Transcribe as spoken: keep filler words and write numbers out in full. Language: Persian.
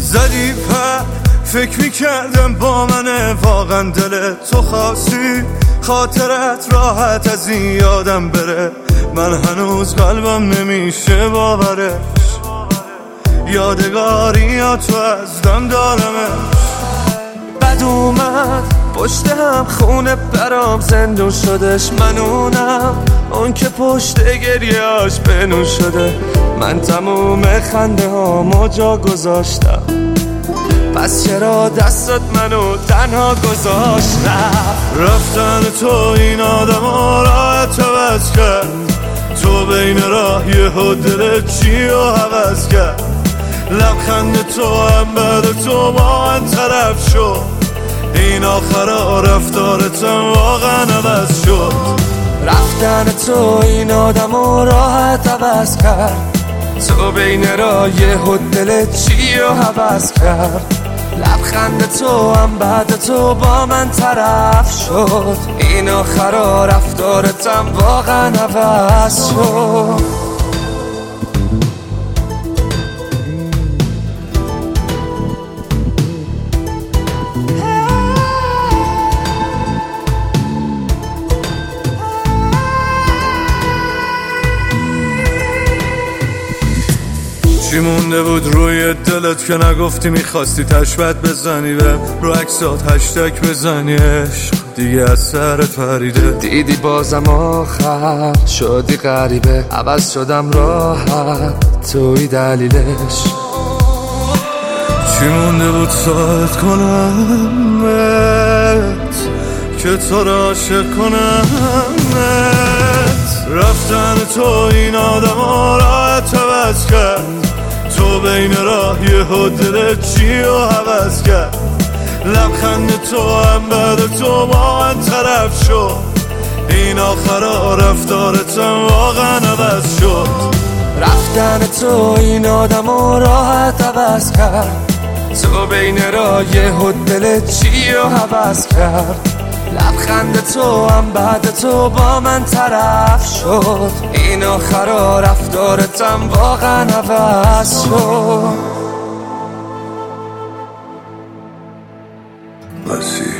زدی پر فکر میکردم با منه واقعا دل تو خاصی خاطرت راحت از این یادم بره من هنوز قلبم نمیشه باورش یادگاری یا تو از دم دارمش بد اومد پشت هم خونه برام زندون شدش منونم اون که پشت گریاش بنون شده من تموم خنده ها جا گذاشتم پس چرا دستت منو تنها گذاشت رفتن تو این آدم ها راحت عوض کرد تو بین راه یهو دلت چی رو عوض کرد لبخند تو هم بعد تو با من طرف شد این آخرا رفتارتم واقعا عوض شد رفتن تو این آدم ها راحت عوض کرد تو بین راه یهو دلت چی رو عوض کرد لبخند تو هم بعد تو با من طرف شد این آخرا رفتارتم واقعا عوض شد چی مونده بود روی دلت که نگفتی میخواستی تشبت بزنی و رو عکسات هشتگ بزنی عشق دیگه از سرت پریده دیدی بازم آخر شدی غریبه عوض شدم راحت توی دلیلش چی مونده بود ساعت کنم که تو را عاشق کنم رفتن تو این آدم ها راحت عوض کرد تو بین راه یهو دلت چی رو عوض کرد لبخند تو هم بعد تو با من طرف شد این آخرا رفتارتم واقعا عوض شد رفتن تو این آدم ها راحت عوض کرد تو بین راه یهو دلت چی رو عوض کرد لبخند تو هم بعد تو با من طرف شد این آخرا رفتارتم واقعا عوض شد.